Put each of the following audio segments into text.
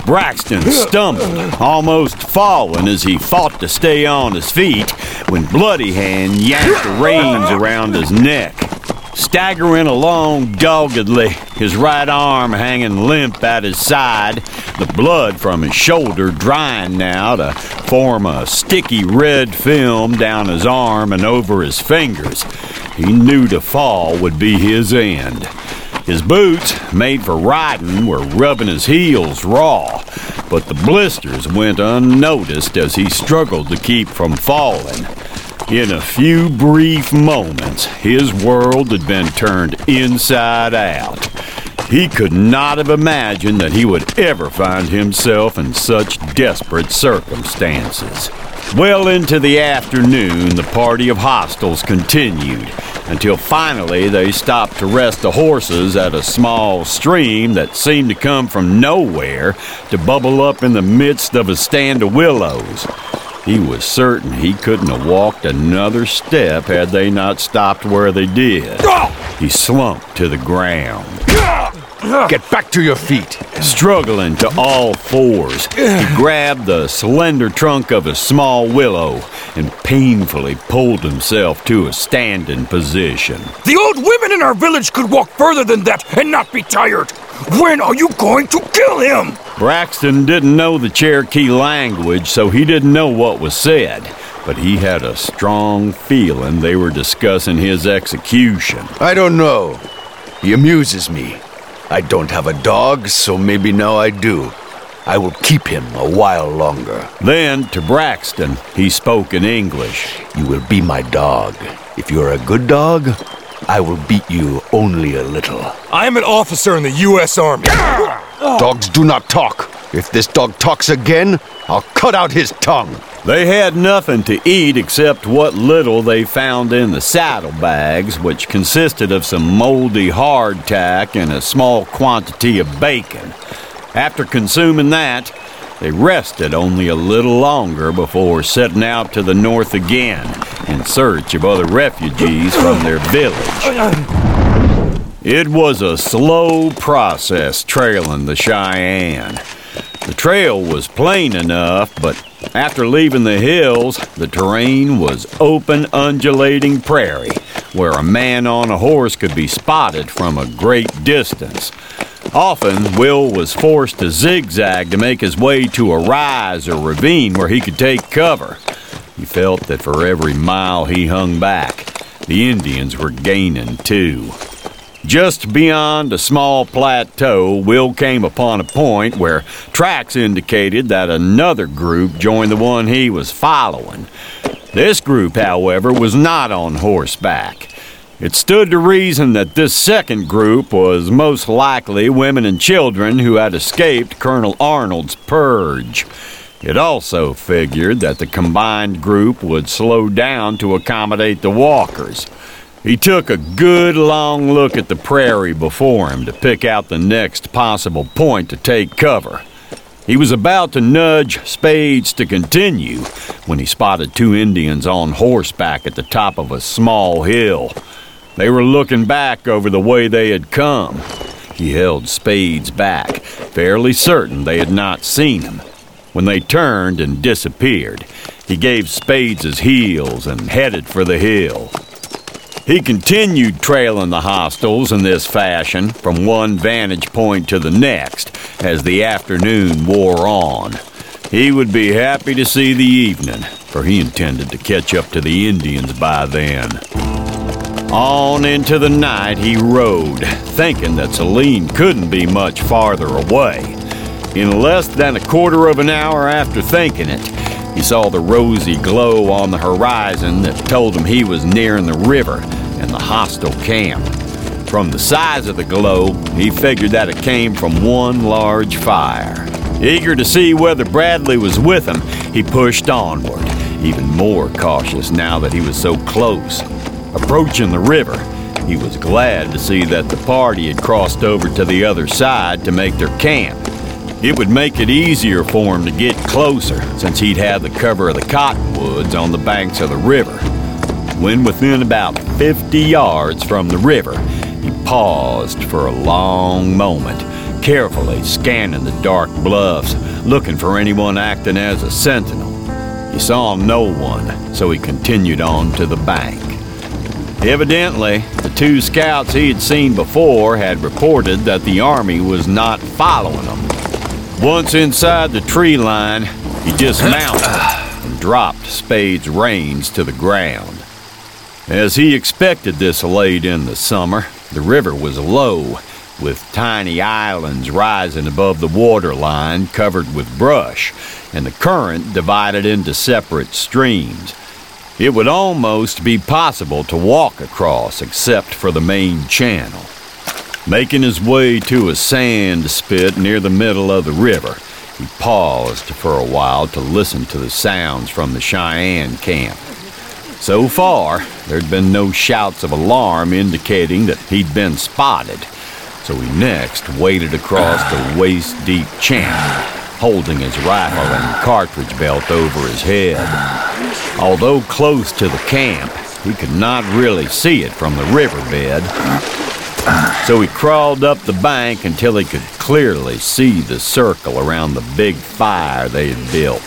Braxton stumbled, almost falling as he fought to stay on his feet when Bloody Hand yanked the reins around his neck. Staggering along doggedly, his right arm hanging limp at his side, the blood from his shoulder drying now to form a sticky red film down his arm and over his fingers. He knew to fall would be his end. His boots, made for riding, were rubbing his heels raw, but the blisters went unnoticed as he struggled to keep from falling. In a few brief moments, his world had been turned inside out. He could not have imagined that he would ever find himself in such desperate circumstances. Well into the afternoon, the party of hostiles continued, until finally they stopped to rest the horses at a small stream that seemed to come from nowhere to bubble up in the midst of a stand of willows. He was certain he couldn't have walked another step had they not stopped where they did. He slumped to the ground. Get back to your feet. Struggling to all fours, he grabbed the slender trunk of a small willow and painfully pulled himself to a standing position. The old women in our village could walk further than that and not be tired. When are you going to kill him? Braxton didn't know the Cherokee language, so he didn't know what was said, but he had a strong feeling they were discussing his execution. I don't know. He amuses me. I don't have a dog, so maybe now I do. I will keep him a while longer. Then, to Braxton, he spoke in English. You will be my dog. If you're a good dog, I will beat you only a little. I am an officer in the U.S. Army. Dogs do not talk. If this dog talks again, I'll cut out his tongue. They had nothing to eat except what little they found in the saddlebags, which consisted of some moldy hardtack and a small quantity of bacon. After consuming that, they rested only a little longer before setting out to the north again in search of other refugees from their village. It was a slow process trailing the Cheyenne. The trail was plain enough, but after leaving the hills, the terrain was open, undulating prairie, where a man on a horse could be spotted from a great distance. Often, Will was forced to zigzag to make his way to a rise or ravine where he could take cover. He felt that for every mile he hung back, the Indians were gaining too. Just beyond a small plateau, Will came upon a point where tracks indicated that another group joined the one he was following. This group, however, was not on horseback. It stood to reason that this second group was most likely women and children who had escaped Colonel Arnold's purge. It also figured that the combined group would slow down to accommodate the walkers. He took a good long look at the prairie before him to pick out the next possible point to take cover. He was about to nudge Spades to continue when he spotted two Indians on horseback at the top of a small hill. They were looking back over the way they had come. He held Spades back, fairly certain they had not seen him. When they turned and disappeared, he gave Spades his heels and headed for the hill. He continued trailing the hostiles in this fashion from one vantage point to the next as the afternoon wore on. He would be happy to see the evening, for he intended to catch up to the Indians by then. On into the night he rode, thinking that Saline couldn't be much farther away. In less than a quarter of an hour after thinking it, he saw the rosy glow on the horizon that told him he was nearing the river and the hostile camp. From the size of the glow, he figured that it came from one large fire. Eager to see whether Bradley was with him, he pushed onward, even more cautious now that he was so close. Approaching the river, he was glad to see that the party had crossed over to the other side to make their camp. It would make it easier for him to get closer, since he'd have the cover of the cottonwoods on the banks of the river. When within about 50 yards from the river, he paused for a long moment, carefully scanning the dark bluffs, looking for anyone acting as a sentinel. He saw no one, so he continued on to the bank. Evidently, the two scouts he had seen before had reported that the army was not following them. Once inside the tree line, he dismounted and dropped Spade's reins to the ground. As he expected this late in the summer, the river was low, with tiny islands rising above the waterline covered with brush, and the current divided into separate streams. It would almost be possible to walk across except for the main channel. Making his way to a sand spit near the middle of the river, he paused for a while to listen to the sounds from the Cheyenne camp. So far, there'd been no shouts of alarm indicating that he'd been spotted, so he next waded across the waist-deep channel, holding his rifle and cartridge belt over his head. Although close to the camp, he could not really see it from the riverbed, so he crawled up the bank until he could clearly see the circle around the big fire they had built.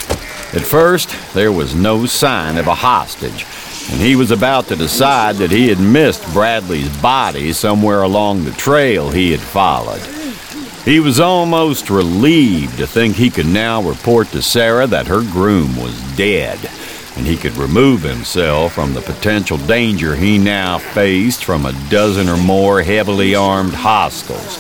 At first, there was no sign of a hostage, and he was about to decide that he had missed Bradley's body somewhere along the trail he had followed. He was almost relieved to think he could now report to Sarah that her groom was dead, and he could remove himself from the potential danger he now faced from a dozen or more heavily armed hostiles.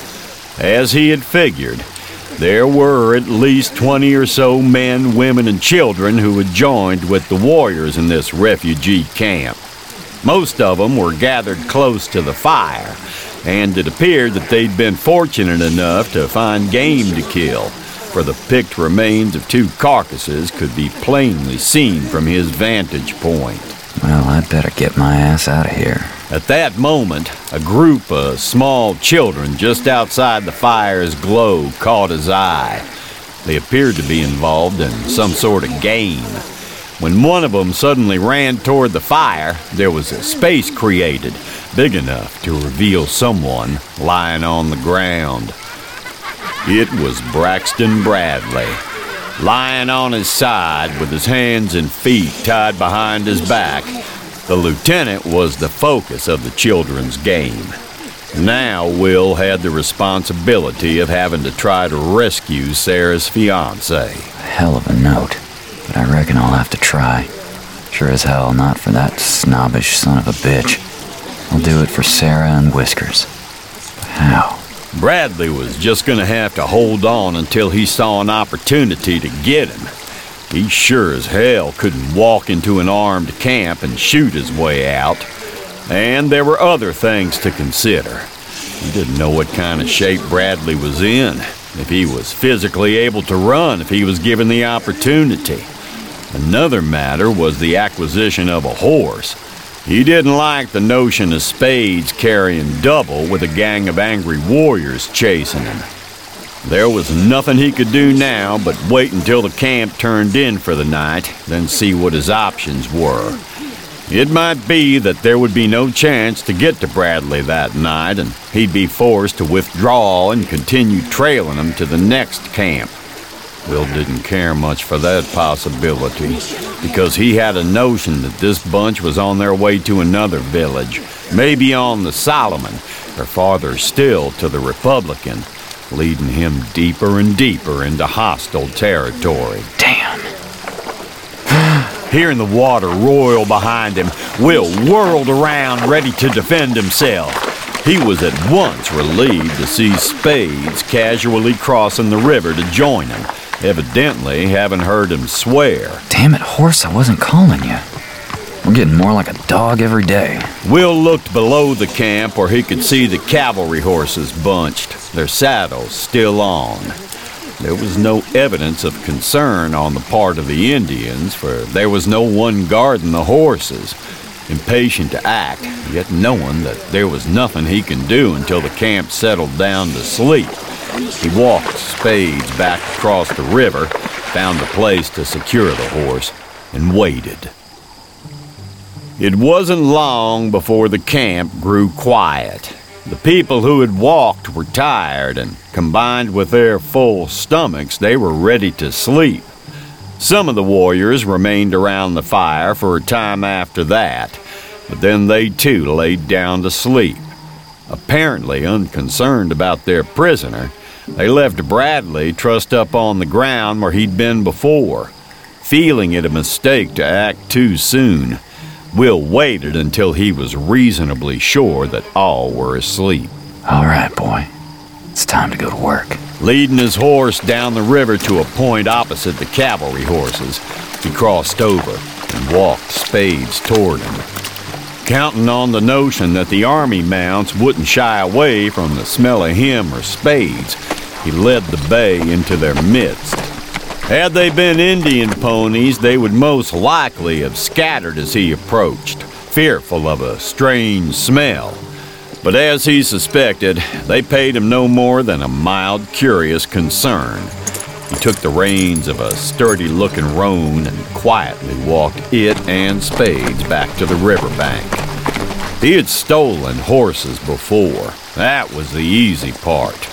As he had figured, there were at least 20 or so men, women, and children who had joined with the warriors in this refugee camp. Most of them were gathered close to the fire, and it appeared that they'd been fortunate enough to find game to kill, for the picked remains of two carcasses could be plainly seen from his vantage point. Well, I'd better get my ass out of here. At that moment, a group of small children just outside the fire's glow caught his eye. They appeared to be involved in some sort of game. When one of them suddenly ran toward the fire, there was a space created, big enough to reveal someone lying on the ground. It was Braxton Bradley, lying on his side with his hands and feet tied behind his back. The lieutenant was the focus of the children's game. Now Will had the responsibility of having to try to rescue Sarah's fiancé. Hell of a note, but I reckon I'll have to try. Sure as hell not for that snobbish son of a bitch. I'll do it for Sarah and Whiskers. But how? Bradley was just going to have to hold on until he saw an opportunity to get him. He sure as hell couldn't walk into an armed camp and shoot his way out. And there were other things to consider. He didn't know what kind of shape Bradley was in, if he was physically able to run if he was given the opportunity. Another matter was the acquisition of a horse. He didn't like the notion of Spades carrying double with a gang of angry warriors chasing him. There was nothing he could do now but wait until the camp turned in for the night, then see what his options were. It might be that there would be no chance to get to Bradley that night, and he'd be forced to withdraw and continue trailing him to the next camp. Will didn't care much for that possibility, because he had a notion that this bunch was on their way to another village, maybe on the Solomon, or farther still to the Republican, leading him deeper and deeper into hostile territory. Damn. Hearing the water roil behind him, Will whirled around ready to defend himself. He was at once relieved to see Spades casually crossing the river to join him, evidently having heard him swear. Damn it, horse, I wasn't calling you. We're getting more like a dog every day. Will looked below the camp where he could see the cavalry horses bunched, their saddles still on. There was no evidence of concern on the part of the Indians, for there was no one guarding the horses. Impatient to act, yet knowing that there was nothing he can do until the camp settled down to sleep, he walked Spades back across the river, found a place to secure the horse, and waited. It wasn't long before the camp grew quiet. The people who had walked were tired, and combined with their full stomachs, they were ready to sleep. Some of the warriors remained around the fire for a time after that, but then they too laid down to sleep. Apparently unconcerned about their prisoner, they left Bradley trussed up on the ground where he'd been before. Feeling it a mistake to act too soon, Will waited until he was reasonably sure that all were asleep. All right, boy. It's time to go to work. Leading his horse down the river to a point opposite the cavalry horses, he crossed over and walked Spades toward him. Counting on the notion that the army mounts wouldn't shy away from the smell of him or Spades, he led the bay into their midst. Had they been Indian ponies, they would most likely have scattered as he approached, fearful of a strange smell. But as he suspected, they paid him no more than a mild, curious concern. He took the reins of a sturdy-looking roan and quietly walked it and Spades back to the riverbank. He had stolen horses before. That was the easy part.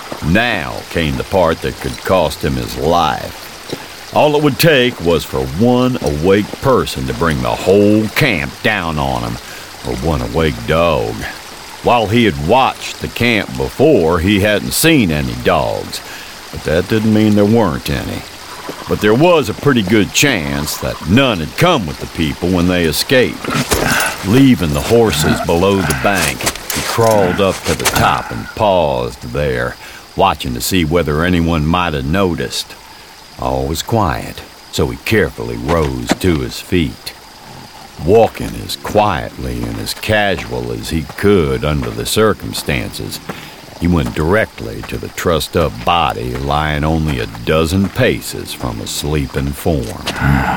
Now came the part that could cost him his life. All it would take was for one awake person to bring the whole camp down on him, or one awake dog. While he had watched the camp before, he hadn't seen any dogs, but that didn't mean there weren't any. But there was a pretty good chance that none had come with the people when they escaped. Leaving the horses below the bank, he crawled up to the top and paused there, watching to see whether anyone might have noticed. All was quiet, so he carefully rose to his feet. Walking as quietly and as casual as he could under the circumstances, he went directly to the trussed-up body lying only a dozen paces from a sleeping form.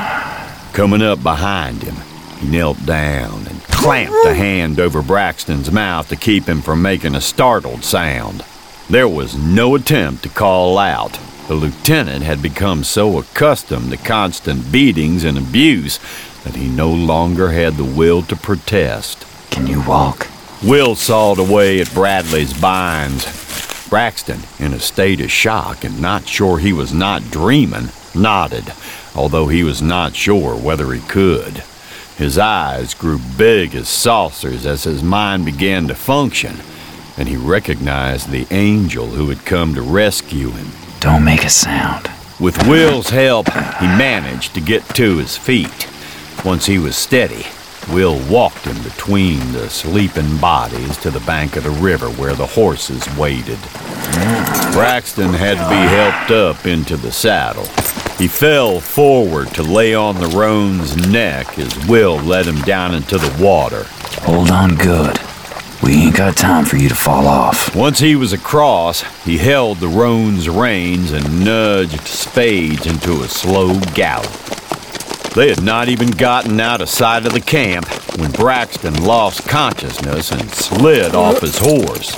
Coming up behind him, he knelt down and clamped a hand over Braxton's mouth to keep him from making a startled sound. There was no attempt to call out. The lieutenant had become so accustomed to constant beatings and abuse that he no longer had the will to protest. Can you walk? Will sawed away at Bradley's binds. Braxton, in a state of shock and not sure he was not dreaming, nodded, although he was not sure whether he could. His eyes grew big as saucers as his mind began to function, and he recognized the angel who had come to rescue him. Don't make a sound. With Will's help, he managed to get to his feet. Once he was steady, Will walked him between the sleeping bodies to the bank of the river where the horses waited. Braxton had to be helped up into the saddle. He fell forward to lay on the roan's neck as Will led him down into the water. Hold on good. We ain't got time for you to fall off. Once he was across, he held the roan's reins and nudged Spades into a slow gallop. They had not even gotten out of sight of the camp when Braxton lost consciousness and slid off his horse.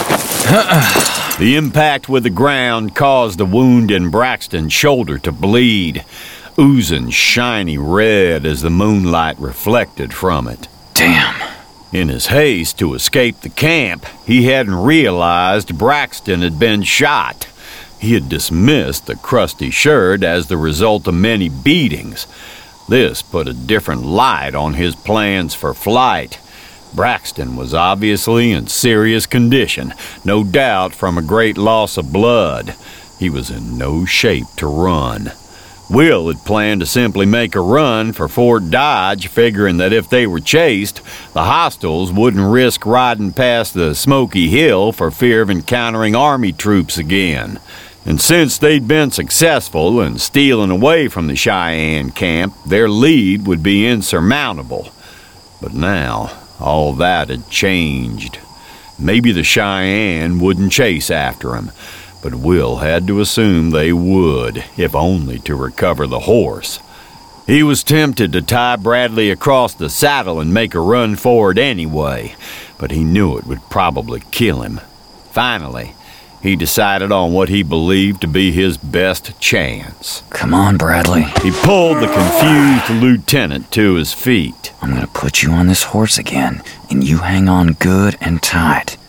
The impact with the ground caused a wound in Braxton's shoulder to bleed, oozing shiny red as the moonlight reflected from it. Damn. In his haste to escape the camp, he hadn't realized Braxton had been shot. He had dismissed the crusty shirt as the result of many beatings. This put a different light on his plans for flight. Braxton was obviously in serious condition, no doubt from a great loss of blood. He was in no shape to run. Will had planned to simply make a run for Fort Dodge, figuring that if they were chased, the hostiles wouldn't risk riding past the Smoky Hill for fear of encountering army troops again. And since they'd been successful in stealing away from the Cheyenne camp, their lead would be insurmountable. But now, all that had changed. Maybe the Cheyenne wouldn't chase after him, but Will had to assume they would, if only to recover the horse. He was tempted to tie Bradley across the saddle and make a run for it anyway, but he knew it would probably kill him. Finally, he decided on what he believed to be his best chance. Come on, Bradley. He pulled the confused lieutenant to his feet. I'm gonna put you on this horse again, and you hang on good and tight.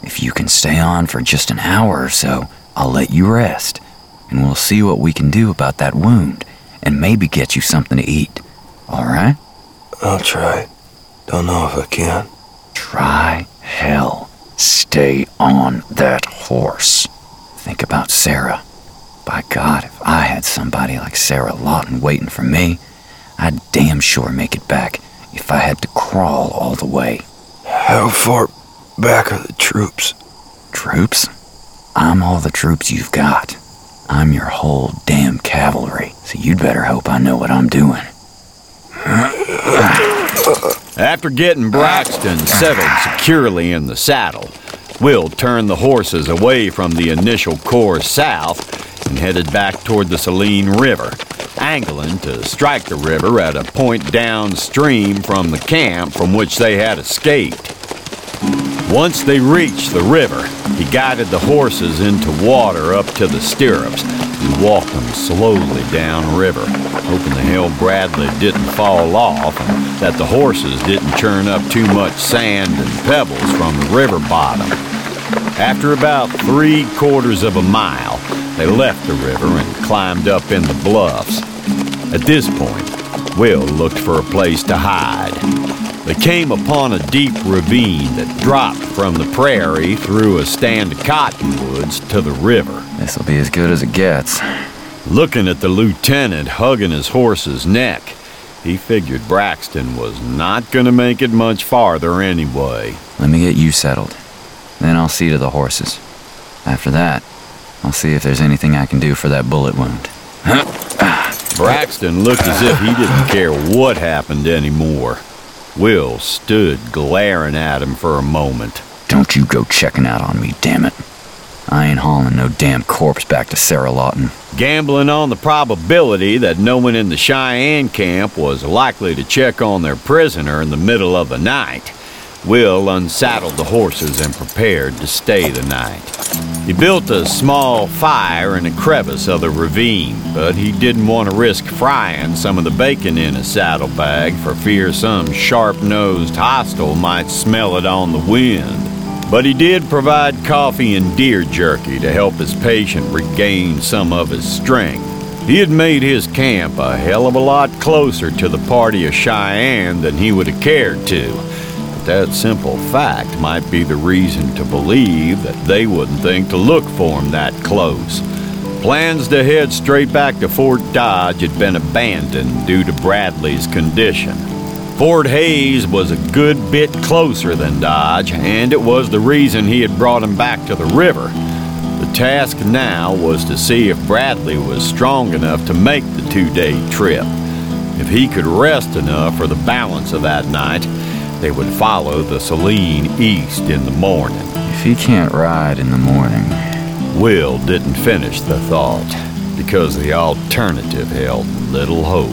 If you can stay on for just an hour or so, I'll let you rest, and we'll see what we can do about that wound, and maybe get you something to eat. All right? I'll try. Don't know if I can. Try hell. Stay on that horse. Think about Sarah. By God, if I had somebody like Sarah Lawton waiting for me, I'd damn sure make it back if I had to crawl all the way. How far back are the troops? Troops? I'm all the troops you've got. I'm your whole damn cavalry, so you'd better hope I know what I'm doing. After getting Braxton settled securely in the saddle, Will turned the horses away from the initial course south and headed back toward the Saline River, angling to strike the river at a point downstream from the camp from which they had escaped. Once they reached the river, he guided the horses into water up to the stirrups and walked them slowly downriver, hoping the hell Bradley didn't fall off and that the horses didn't churn up too much sand and pebbles from the river bottom. After about 3/4 of a mile, they left the river and climbed up in the bluffs. At this point, Will looked for a place to hide. They came upon a deep ravine that dropped from the prairie through a stand of cottonwoods to the river. This'll be as good as it gets. Looking at the lieutenant hugging his horse's neck, he figured Braxton was not going to make it much farther anyway. Let me get you settled. Then I'll see to the horses. After that, I'll see if there's anything I can do for that bullet wound. Braxton looked as if he didn't care what happened anymore. Will stood glaring at him for a moment. Don't you go checking out on me, damn it. I ain't hauling no damn corpse back to Sarah Lawton. Gambling on the probability that no one in the Cheyenne camp was likely to check on their prisoner in the middle of the night, Will unsaddled the horses and prepared to stay the night. He built a small fire in a crevice of the ravine, but he didn't want to risk frying some of the bacon in a saddlebag for fear some sharp-nosed hostile might smell it on the wind. But he did provide coffee and deer jerky to help his patient regain some of his strength. He had made his camp a hell of a lot closer to the party of Cheyenne than he would have cared to. That simple fact might be the reason to believe that they wouldn't think to look for him that close. Plans to head straight back to Fort Dodge had been abandoned due to Bradley's condition. Fort Hays was a good bit closer than Dodge, and it was the reason he had brought him back to the river. The task now was to see if Bradley was strong enough to make the 2-day trip. If he could rest enough for the balance of that night, they would follow the Saline east in the morning. If he can't ride in the morning... Will didn't finish the thought, because the alternative held little hope.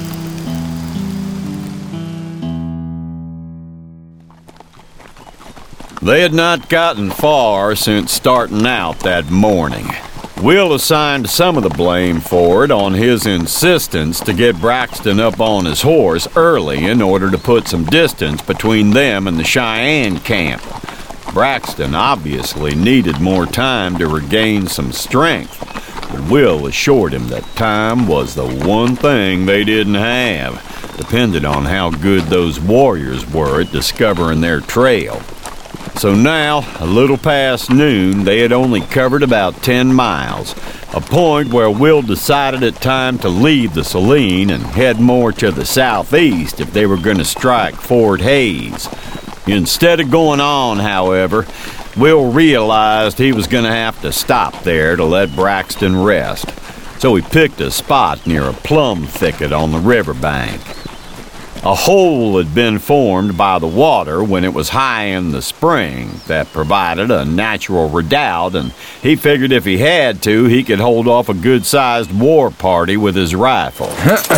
They had not gotten far since starting out that morning. Will assigned some of the blame for it on his insistence to get Braxton up on his horse early in order to put some distance between them and the Cheyenne camp. Braxton obviously needed more time to regain some strength, but Will assured him that time was the one thing they didn't have, depending on how good those warriors were at discovering their trail. So now, a little past noon, they had only covered about 10 miles, a point where Will decided it time to leave the Saline and head more to the southeast if they were going to strike Fort Hays. Instead of going on, however, Will realized he was going to have to stop there to let Braxton rest, so he picked a spot near a plum thicket on the riverbank. A hole had been formed by the water when it was high in the spring that provided a natural redoubt, and he figured if he had to, he could hold off a good-sized war party with his rifle.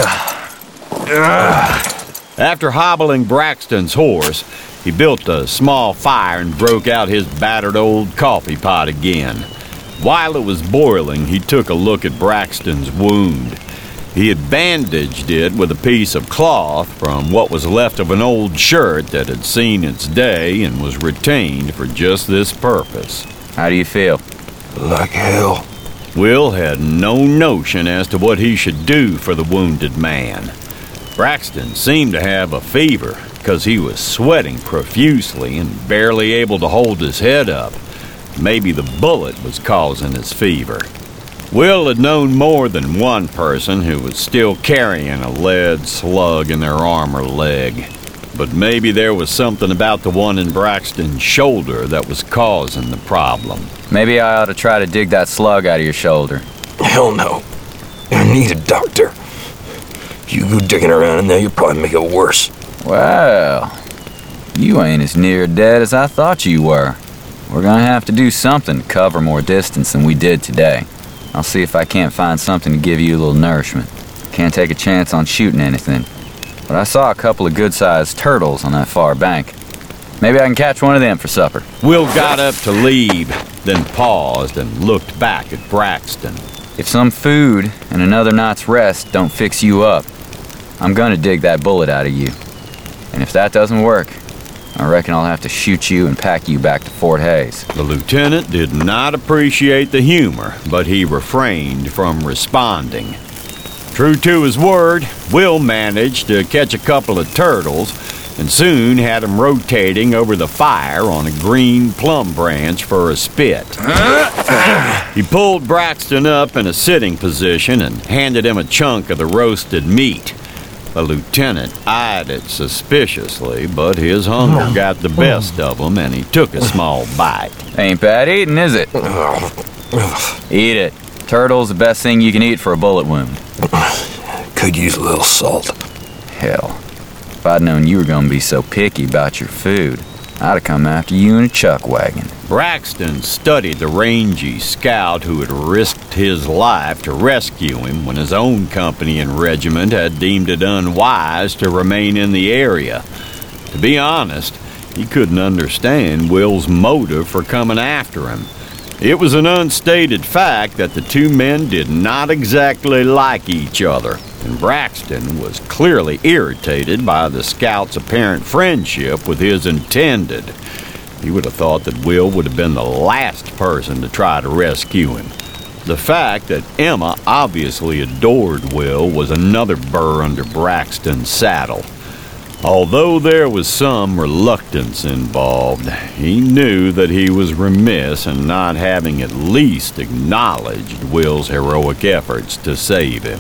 After hobbling Braxton's horse, he built a small fire and broke out his battered old coffee pot again. While it was boiling, he took a look at Braxton's wound. He had bandaged it with a piece of cloth from what was left of an old shirt that had seen its day and was retained for just this purpose. How do you feel? Like hell. Will had no notion as to what he should do for the wounded man. Braxton seemed to have a fever because he was sweating profusely and barely able to hold his head up. Maybe the bullet was causing his fever. Will had known more than one person who was still carrying a lead slug in their arm or leg. But maybe there was something about the one in Braxton's shoulder that was causing the problem. Maybe I ought to try to dig that slug out of your shoulder. Hell no. I need a doctor. If you go digging around in there, you'll probably make it worse. Well, you ain't as near dead as I thought you were. We're gonna have to do something to cover more distance than we did today. I'll see if I can't find something to give you a little nourishment. Can't take a chance on shooting anything. But I saw a couple of good-sized turtles on that far bank. Maybe I can catch one of them for supper. Will got up to leave, then paused and looked back at Braxton. If some food and another night's rest don't fix you up, I'm gonna dig that bullet out of you. And if that doesn't work, I reckon I'll have to shoot you and pack you back to Fort Hays. The lieutenant did not appreciate the humor, but he refrained from responding. True to his word, Will managed to catch a couple of turtles and soon had them rotating over the fire on a green plum branch for a spit. He pulled Braxton up in a sitting position and handed him a chunk of the roasted meat. The lieutenant eyed it suspiciously, but his hunger got the best of him and he took a small bite. Ain't bad eating, is it? Eat it. Turtle's the best thing you can eat for a bullet wound. Could use a little salt. Hell, if I'd known you were gonna be so picky about your food, I'd have come after you in a chuck wagon. Braxton studied the rangy scout who had risked his life to rescue him when his own company and regiment had deemed it unwise to remain in the area. To be honest, he couldn't understand Will's motive for coming after him. It was an unstated fact that the two men did not exactly like each other, and Braxton was clearly irritated by the scout's apparent friendship with his intended. He would have thought that Will would have been the last person to try to rescue him. The fact that Emma obviously adored Will was another burr under Braxton's saddle. Although there was some reluctance involved, he knew that he was remiss in not having at least acknowledged Will's heroic efforts to save him.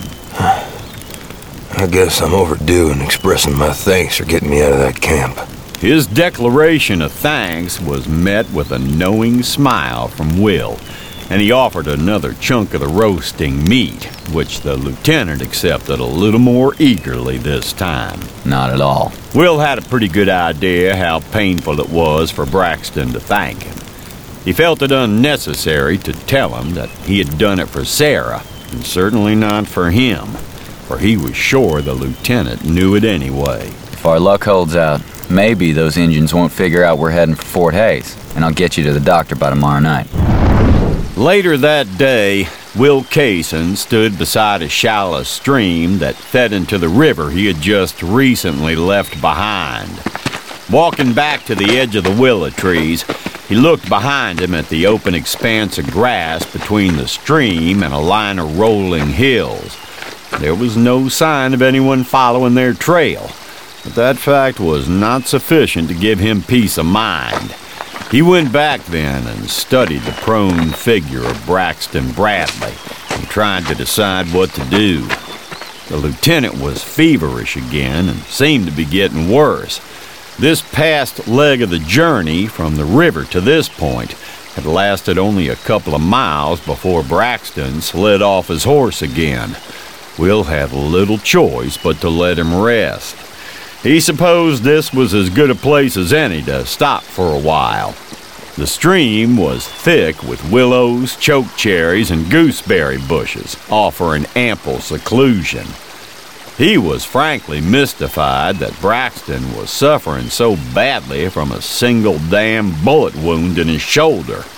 I guess I'm overdue in expressing my thanks for getting me out of that camp. His declaration of thanks was met with a knowing smile from Will, and he offered another chunk of the roasting meat, which the lieutenant accepted a little more eagerly this time. Not at all. Will had a pretty good idea how painful it was for Braxton to thank him. He felt it unnecessary to tell him that he had done it for Sarah, and certainly not for him, for he was sure the lieutenant knew it anyway. If our luck holds out, maybe those Injuns won't figure out we're heading for Fort Hays, and I'll get you to the doctor by tomorrow night. Later that day, Will Kaysen stood beside a shallow stream that fed into the river he had just recently left behind. Walking back to the edge of the willow trees, he looked behind him at the open expanse of grass between the stream and a line of rolling hills. There was no sign of anyone following their trail, but that fact was not sufficient to give him peace of mind. He went back then and studied the prone figure of Braxton Bradley and tried to decide what to do. The lieutenant was feverish again and seemed to be getting worse. This past leg of the journey from the river to this point had lasted only a couple of miles before Braxton slid off his horse again. Will had little choice but to let him rest. He supposed this was as good a place as any to stop for a while. The stream was thick with willows, chokecherries, and gooseberry bushes, offering ample seclusion. He was frankly mystified that Braxton was suffering so badly from a single damn bullet wound in his shoulder.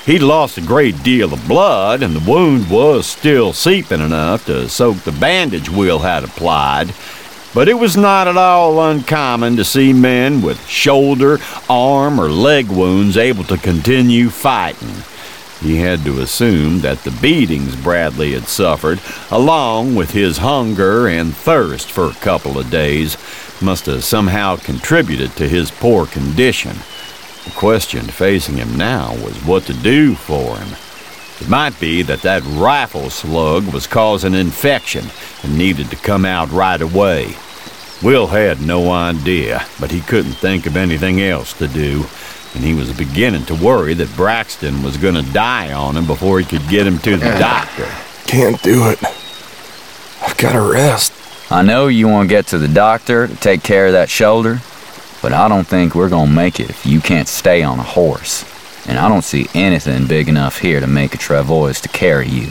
He'd lost a great deal of blood, and the wound was still seeping enough to soak the bandage Will had applied. But it was not at all uncommon to see men with shoulder, arm, or leg wounds able to continue fighting. He had to assume that the beatings Bradley had suffered, along with his hunger and thirst for a couple of days, must have somehow contributed to his poor condition. The question facing him now was what to do for him. It might be that rifle slug was causing infection and needed to come out right away. Will had no idea, but he couldn't think of anything else to do, and he was beginning to worry that Braxton was going to die on him before he could get him to the doctor. Can't do it. I've got to rest. I know you want to get to the doctor to take care of that shoulder, but I don't think we're going to make it if you can't stay on a horse. And I don't see anything big enough here to make a travois to carry you.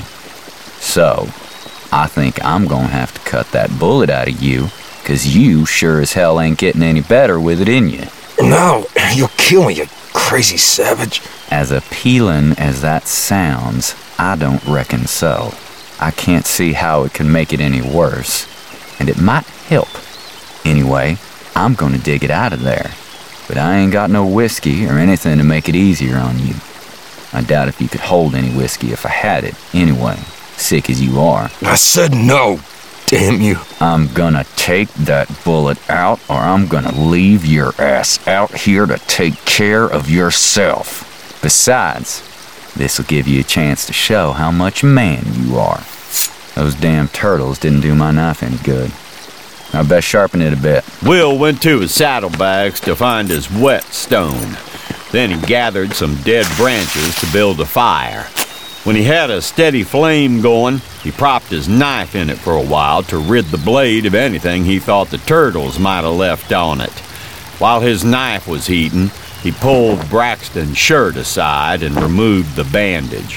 So, I think I'm going to have to cut that bullet out of you, 'cause you sure as hell ain't getting any better with it in you. No, you'll kill me, you crazy savage. As appealing as that sounds, I don't reckon so. I can't see how it can make it any worse. And it might help. Anyway, I'm gonna dig it out of there. But I ain't got no whiskey or anything to make it easier on you. I doubt if you could hold any whiskey if I had it, anyway, sick as you are. I said no, damn you. I'm gonna take that bullet out, or I'm gonna leave your ass out here to take care of yourself. Besides, this'll give you a chance to show how much man you are. Those damn turtles didn't do my knife any good. I best sharpen it a bit. Will went to his saddlebags to find his whetstone. Then he gathered some dead branches to build a fire. When he had a steady flame going, he propped his knife in it for a while to rid the blade of anything he thought the turtles might have left on it. While his knife was heating, he pulled Braxton's shirt aside and removed the bandage.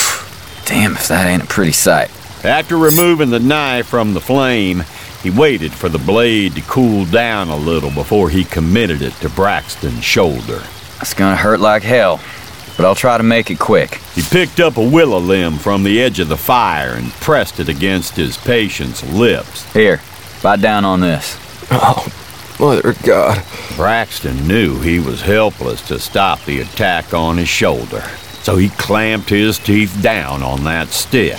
Damn if that ain't a pretty sight. After removing the knife from the flame, he waited for the blade to cool down a little before he committed it to Braxton's shoulder. It's gonna hurt like hell, but I'll try to make it quick. He picked up a willow limb from the edge of the fire and pressed it against his patient's lips. Here, bite down on this. Oh, Mother of God. Braxton knew he was helpless to stop the attack on his shoulder, so he clamped his teeth down on that stick.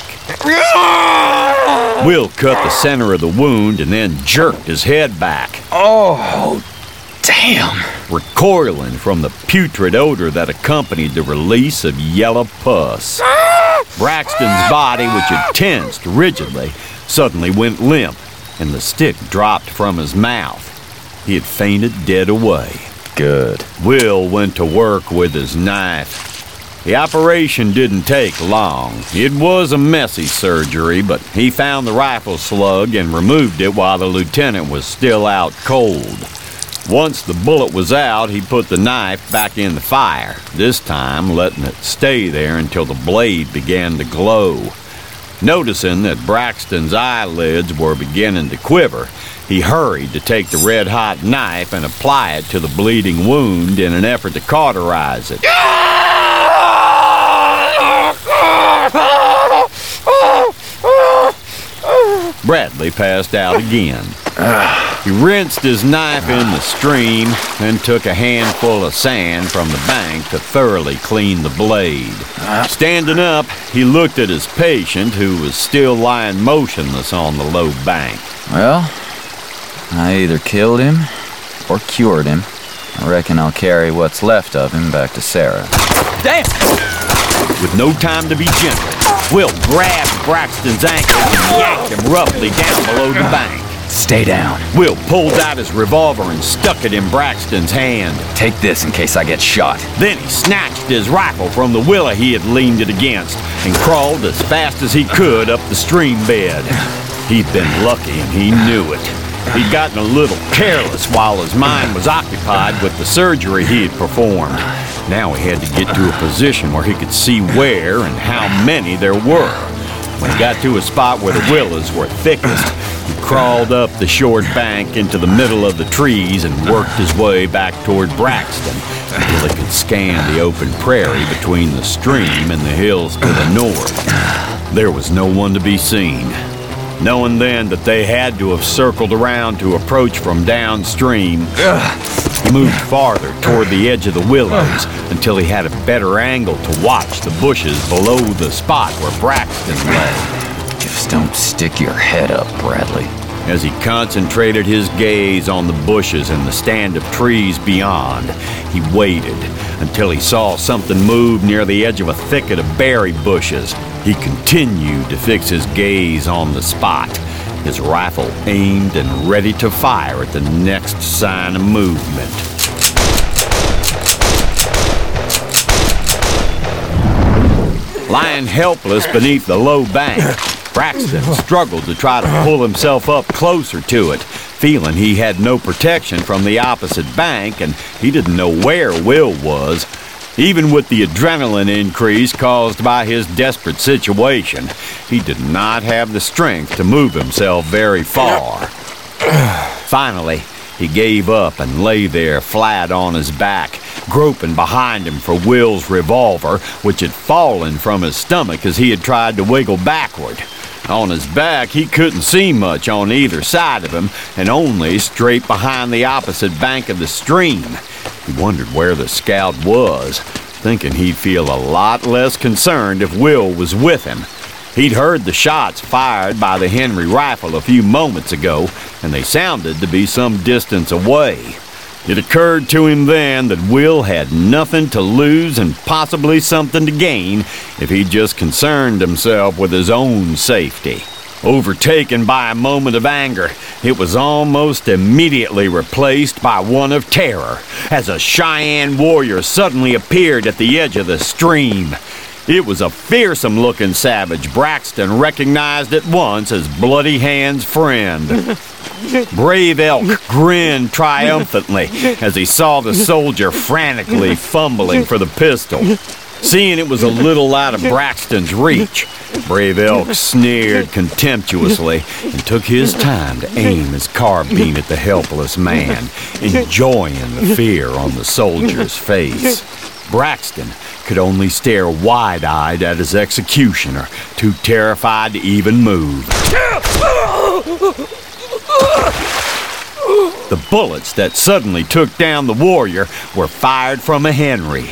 Will cut the center of the wound and then jerked his head back. Oh, damn. Recoiling from the putrid odor that accompanied the release of yellow pus. Braxton's body, which had tensed rigidly, suddenly went limp, and the stick dropped from his mouth. He had fainted dead away. Good. Will went to work with his knife. The operation didn't take long. It was a messy surgery, but he found the rifle slug and removed it while the lieutenant was still out cold. Once the bullet was out, he put the knife back in the fire, this time letting it stay there until the blade began to glow. Noticing that Braxton's eyelids were beginning to quiver, he hurried to take the red-hot knife and apply it to the bleeding wound in an effort to cauterize it. Bradley passed out again. He rinsed his knife in the stream, then took a handful of sand from the bank to thoroughly clean the blade. Standing up, he looked at his patient, who was still lying motionless on the low bank. Well, I either killed him or cured him. I reckon I'll carry what's left of him back to Sarah. Damn! With no time to be gentle, Will grabbed Braxton's ankle and yanked him roughly down below the bank. Stay down. Will pulled out his revolver and stuck it in Braxton's hand. Take this in case I get shot. Then he snatched his rifle from the willow he had leaned it against and crawled as fast as he could up the stream bed. He'd been lucky and he knew it. He'd gotten a little careless while his mind was occupied with the surgery he had performed. Now he had to get to a position where he could see where and how many there were. When he got to a spot where the willows were thickest, He crawled up the short bank into the middle of the trees and worked his way back toward Braxton until he could scan the open prairie between the stream and the hills to the north. There was no one to be seen. Knowing then that they had to have circled around to approach from downstream, he moved farther toward the edge of the willows until he had a better angle to watch the bushes below the spot where Braxton lay. Just don't stick your head up, Bradley. As he concentrated his gaze on the bushes and the stand of trees beyond, he waited until he saw something move near the edge of a thicket of berry bushes. He continued to fix his gaze on the spot, his rifle aimed and ready to fire at the next sign of movement. Lying helpless beneath the low bank, Braxton struggled to try to pull himself up closer to it, feeling he had no protection from the opposite bank and he didn't know where Will was. Even with the adrenaline increase caused by his desperate situation, he did not have the strength to move himself very far. Finally, he gave up and lay there flat on his back, groping behind him for Will's revolver, which had fallen from his stomach as he had tried to wiggle backward. On his back, he couldn't see much on either side of him, and only straight behind the opposite bank of the stream. He wondered where the scout was, thinking he'd feel a lot less concerned if Will was with him. He'd heard the shots fired by the Henry rifle a few moments ago, and they sounded to be some distance away. It occurred to him then that Will had nothing to lose and possibly something to gain if he just concerned himself with his own safety. Overtaken by a moment of anger, it was almost immediately replaced by one of terror as a Cheyenne warrior suddenly appeared at the edge of the stream. It was a fearsome-looking savage Braxton recognized at once as Bloody Hand's friend. Brave Elk grinned triumphantly as he saw the soldier frantically fumbling for the pistol. Seeing it was a little out of Braxton's reach, Brave Elk sneered contemptuously and took his time to aim his carbine at the helpless man, enjoying the fear on the soldier's face. Braxton could only stare wide-eyed at his executioner, too terrified to even move. The bullets that suddenly took down the warrior were fired from a Henry.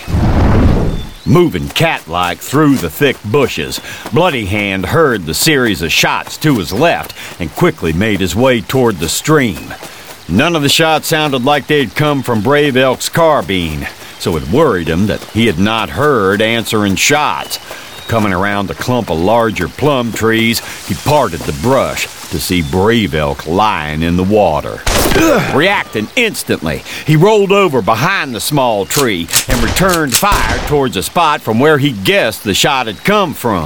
Moving cat-like through the thick bushes, Bloody Hand heard the series of shots to his left and quickly made his way toward the stream. None of the shots sounded like they'd come from Brave Elk's carbine, so it worried him that he had not heard answering shots. Coming around a clump of larger plum trees, he parted the brush to see Brave Elk lying in the water. Reacting instantly, he rolled over behind the small tree and returned fire towards a spot from where he guessed the shot had come from.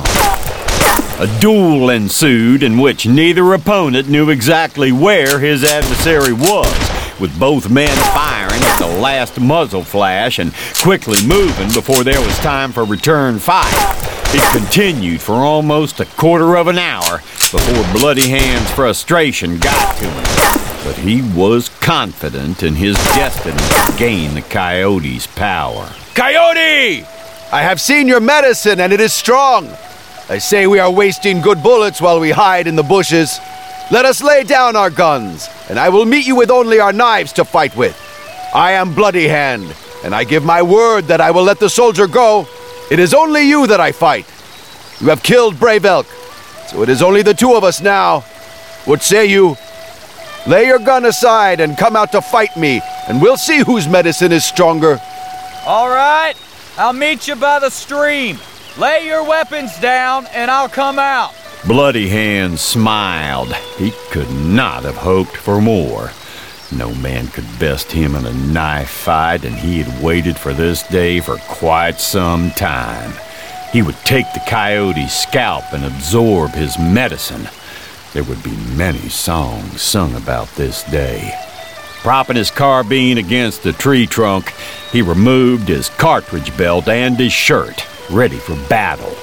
A duel ensued in which neither opponent knew exactly where his adversary was, with both men firing at the last muzzle flash and quickly moving before there was time for return fire. It continued for almost a quarter of an hour before Bloody Hand's frustration got to him. But he was confident in his destiny to gain the coyote's power. Coyote! I have seen your medicine, and it is strong. I say we are wasting good bullets while we hide in the bushes. Let us lay down our guns, and I will meet you with only our knives to fight with. I am Bloody Hand, and I give my word that I will let the soldier go. It is only you that I fight. You have killed Brave Elk, so it is only the two of us now. What say you? Lay your gun aside and come out to fight me, and we'll see whose medicine is stronger. All right, I'll meet you by the stream. Lay your weapons down, and I'll come out. Bloody Hand smiled. He could not have hoped for more. No man could best him in a knife fight, and he had waited for this day for quite some time. He would take the coyote's scalp and absorb his medicine. There would be many songs sung about this day. Propping his carbine against the tree trunk, he removed his cartridge belt and his shirt, ready for battle.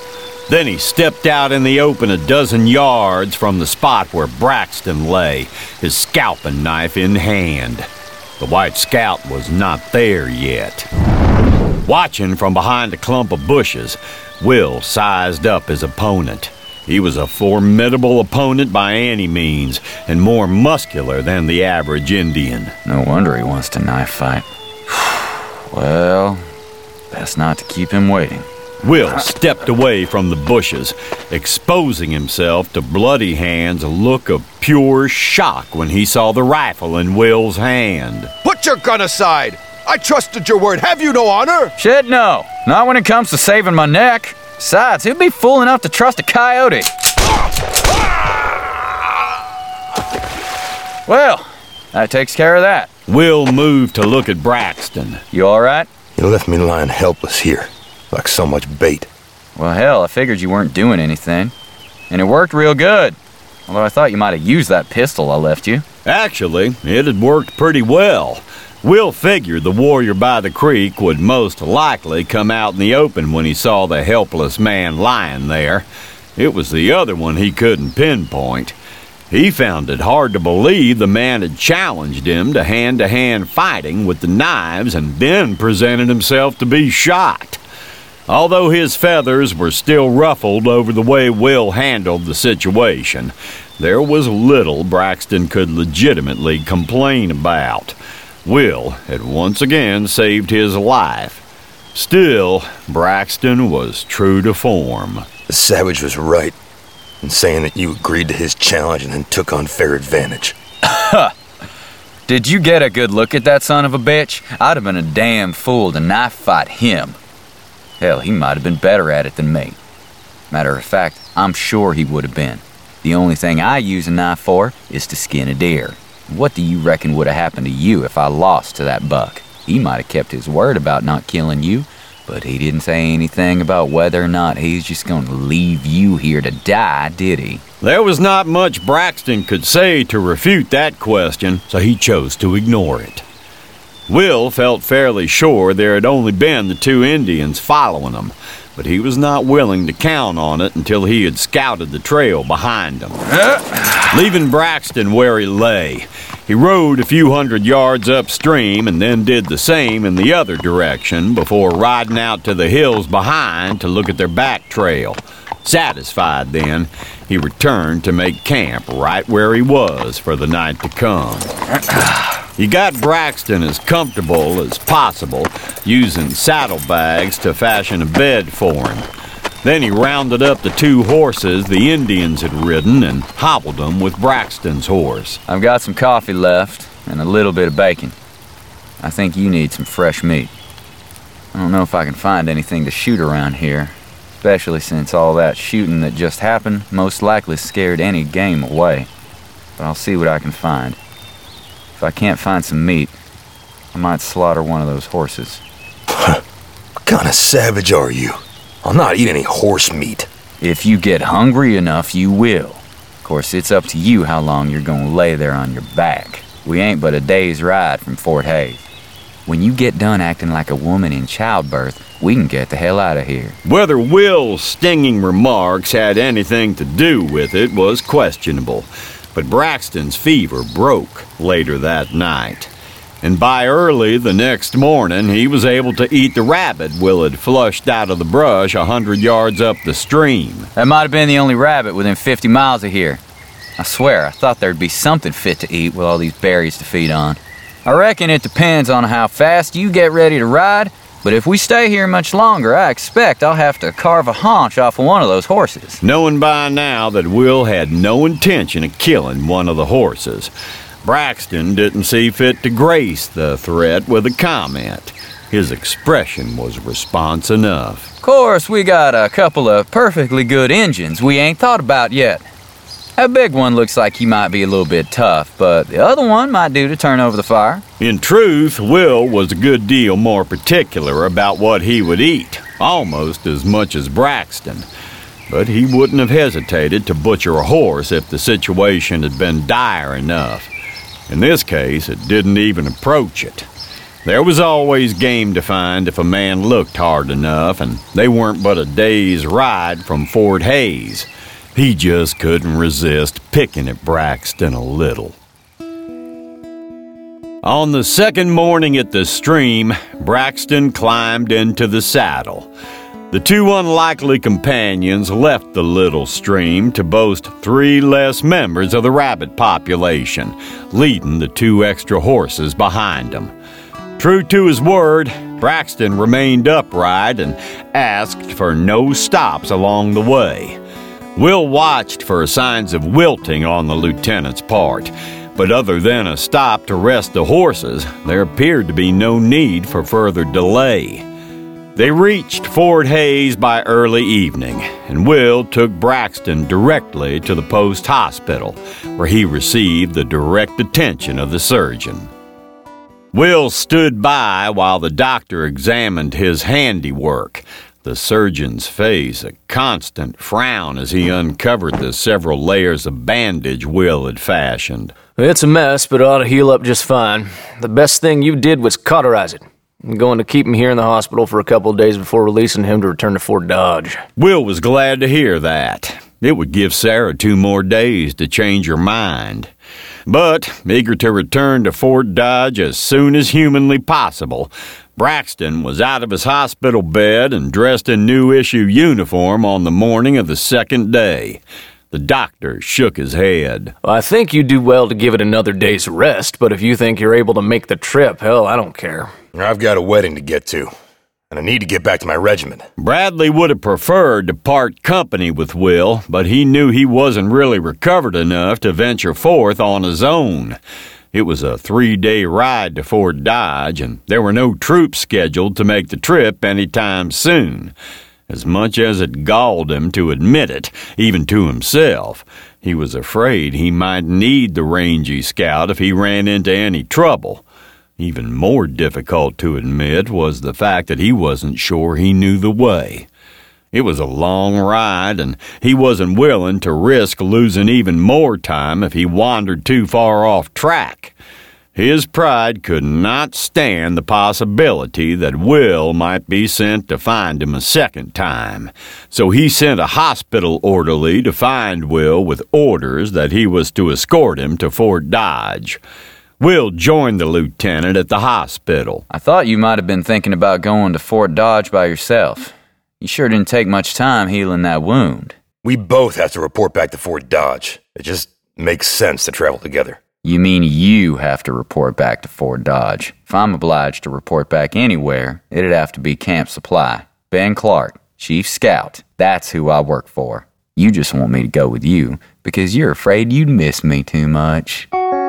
Then he stepped out in the open a dozen yards from the spot where Braxton lay, his scalping knife in hand. The White Scout was not there yet. Watching from behind a clump of bushes, Will sized up his opponent. He was a formidable opponent by any means, and more muscular than the average Indian. No wonder he wants to knife fight. Well, best not to keep him waiting. Will stepped away from the bushes, exposing himself to Bloody Hand's look of pure shock when he saw the rifle in Will's hand. Put your gun aside! I trusted your word. Have you no honor? Shit, no. Not when it comes to saving my neck. Besides, who'd be fool enough to trust a coyote? Well, that takes care of that. Will moved to look at Braxton. You all right? You left me lying helpless here, like so much bait. Well, hell, I figured you weren't doing anything. And it worked real good. Although I thought you might have used that pistol I left you. Actually, it had worked pretty well. Will figured the warrior by the creek would most likely come out in the open when he saw the helpless man lying there. It was the other one he couldn't pinpoint. He found it hard to believe the man had challenged him to hand-to-hand fighting with the knives and then presented himself to be shot. Although his feathers were still ruffled over the way Will handled the situation, there was little Braxton could legitimately complain about. Will had once again saved his life. Still, Braxton was true to form. The savage was right in saying that you agreed to his challenge and then took unfair advantage. Did you get a good look at that son of a bitch? I'd have been a damn fool to knife fight him. Hell, he might have been better at it than me. Matter of fact, I'm sure he would have been. The only thing I use a knife for is to skin a deer. What do you reckon would have happened to you if I lost to that buck? He might have kept his word about not killing you, but he didn't say anything about whether or not he's just going to leave you here to die, did he? There was not much Braxton could say to refute that question, so he chose to ignore it. Will felt fairly sure there had only been the two Indians following him, but he was not willing to count on it until he had scouted the trail behind them. Leaving Braxton where he lay, he rode a few hundred yards upstream and then did the same in the other direction before riding out to the hills behind to look at their back trail. Satisfied then, he returned to make camp right where he was for the night to come. He got Braxton as comfortable as possible, using saddlebags to fashion a bed for him. Then he rounded up the two horses the Indians had ridden and hobbled them with Braxton's horse. I've got some coffee left and a little bit of bacon. I think you need some fresh meat. I don't know if I can find anything to shoot around here, especially since all that shooting that just happened most likely scared any game away. But I'll see what I can find. If I can't find some meat, I might slaughter one of those horses. What kind of savage are you? I'll not eat any horse meat. If you get hungry enough, you will. Of course, it's up to you how long you're gonna lay there on your back. We ain't but a day's ride from Fort Hays. When you get done acting like a woman in childbirth, we can get the hell out of here. Whether Will's stinging remarks had anything to do with it was questionable, but Braxton's fever broke later that night. And by early the next morning, he was able to eat the rabbit Will had flushed out of the brush 100 yards up the stream. That might have been the only rabbit within 50 miles of here. I swear, I thought there'd be something fit to eat with all these berries to feed on. I reckon it depends on how fast you get ready to ride, but if we stay here much longer, I expect I'll have to carve a haunch off of one of those horses. Knowing by now that Will had no intention of killing one of the horses, Braxton didn't see fit to grace the threat with a comment. His expression was response enough. Of course, we got a couple of perfectly good engines we ain't thought about yet. That big one looks like he might be a little bit tough, but the other one might do to turn over the fire. In truth, Will was a good deal more particular about what he would eat, almost as much as Braxton. But he wouldn't have hesitated to butcher a horse if the situation had been dire enough. In this case, it didn't even approach it. There was always game to find if a man looked hard enough, and they weren't but a day's ride from Fort Hays. He just couldn't resist picking at Braxton a little. On the second morning at the stream, Braxton climbed into the saddle. The two unlikely companions left the little stream to boast 3 less members of the rabbit population, leading the 2 extra horses behind them. True to his word, Braxton remained upright and asked for no stops along the way. Will watched for signs of wilting on the lieutenant's part, but other than a stop to rest the horses, there appeared to be no need for further delay. They reached Fort Hays by early evening, and Will took Braxton directly to the post hospital, where he received the direct attention of the surgeon. Will stood by while the doctor examined his handiwork, the surgeon's face a constant frown as he uncovered the several layers of bandage Will had fashioned. It's a mess, but it ought to heal up just fine. The best thing you did was cauterize it. I'm going to keep him here in the hospital for a couple of days before releasing him to return to Fort Dodge. Will was glad to hear that. It would give Sarah 2 more days to change her mind. But, eager to return to Fort Dodge as soon as humanly possible, Braxton was out of his hospital bed and dressed in new-issue uniform on the morning of the second day. The doctor shook his head. I think you do well to give it another day's rest, but if you think you're able to make the trip, hell, I don't care. I've got a wedding to get to, and I need to get back to my regiment. Bradley would have preferred to part company with Will, but he knew he wasn't really recovered enough to venture forth on his own. It was a 3-day ride to Fort Dodge, and there were no troops scheduled to make the trip anytime soon. As much as it galled him to admit it, even to himself, he was afraid he might need the rangy scout if he ran into any trouble. Even more difficult to admit was the fact that he wasn't sure he knew the way. It was a long ride, and he wasn't willing to risk losing even more time if he wandered too far off track. His pride could not stand the possibility that Will might be sent to find him a second time, so he sent a hospital orderly to find Will with orders that he was to escort him to Fort Dodge. Will joined the lieutenant at the hospital. I thought you might have been thinking about going to Fort Dodge by yourself. You sure didn't take much time healing that wound. We both have to report back to Fort Dodge. It just makes sense to travel together. You mean you have to report back to Fort Dodge? If I'm obliged to report back anywhere, it'd have to be Camp Supply. Ben Clark, Chief Scout. That's who I work for. You just want me to go with you because you're afraid you'd miss me too much.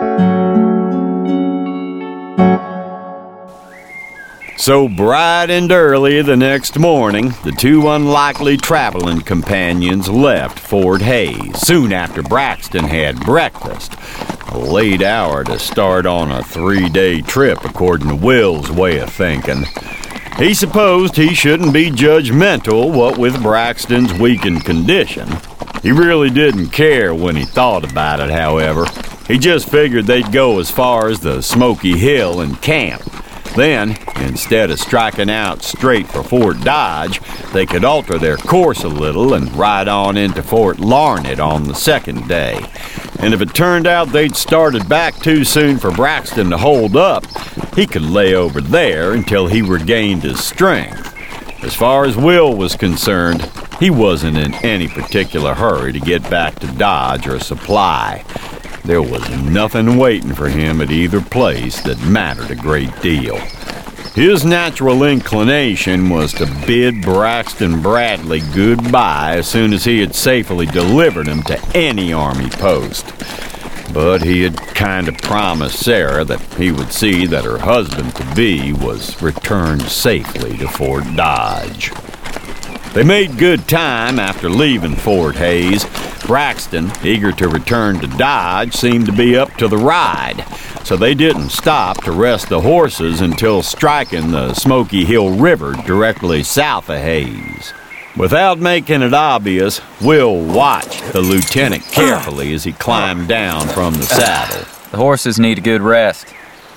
So bright and early the next morning, the 2 unlikely traveling companions left Fort Hays soon after Braxton had breakfast. A late hour to start on a 3-day trip, according to Will's way of thinking. He supposed he shouldn't be judgmental, what with Braxton's weakened condition. He really didn't care when he thought about it, however. He just figured they'd go as far as the Smoky Hill and camp. Then, instead of striking out straight for Fort Dodge, they could alter their course a little and ride on into Fort Larned on the second day. And if it turned out they'd started back too soon for Braxton to hold up, he could lay over there until he regained his strength. As far as Will was concerned, he wasn't in any particular hurry to get back to Dodge or Supply. There was nothing waiting for him at either place that mattered a great deal. His natural inclination was to bid Braxton Bradley goodbye as soon as he had safely delivered him to any army post. But he had kind of promised Sarah that he would see that her husband-to-be was returned safely to Fort Dodge. They made good time after leaving Fort Hays. Braxton, eager to return to Dodge, seemed to be up to the ride, so they didn't stop to rest the horses until striking the Smoky Hill River directly south of Hays. Without making it obvious, Will watched the lieutenant carefully as he climbed down from the saddle. The horses need a good rest.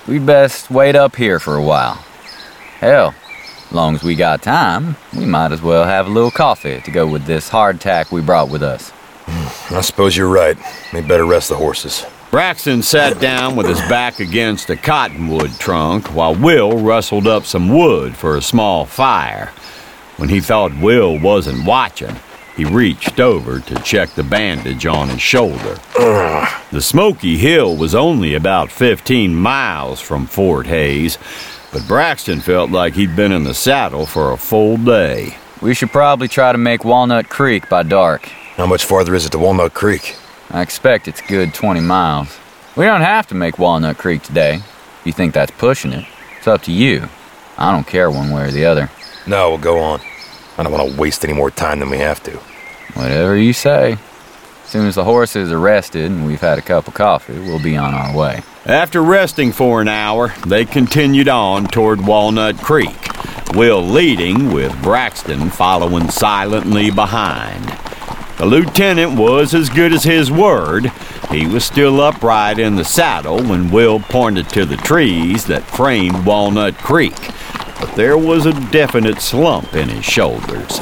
we best wait up here for a while. Hell, as long as we got time, we might as well have a little coffee to go with this hardtack we brought with us. I suppose you're right. We better rest the horses. Braxton sat down with his back against a cottonwood trunk while Will rustled up some wood for a small fire. When he thought Will wasn't watching, he reached over to check the bandage on his shoulder. The Smoky Hill was only about 15 miles from Fort Hays, but Braxton felt like he'd been in the saddle for a full day. We should probably try to make Walnut Creek by dark. How much farther is it to Walnut Creek? I expect it's good 20 miles. We don't have to make Walnut Creek today. If you think that's pushing it, it's up to you. I don't care one way or the other. No, we'll go on. I don't want to waste any more time than we have to. Whatever you say. As soon as the horses are rested and we've had a cup of coffee, we'll be on our way. After resting for an hour, they continued on toward Walnut Creek, Will leading with Braxton following silently behind. The lieutenant was as good as his word. He was still upright in the saddle when Will pointed to the trees that framed Walnut Creek, but there was a definite slump in his shoulders.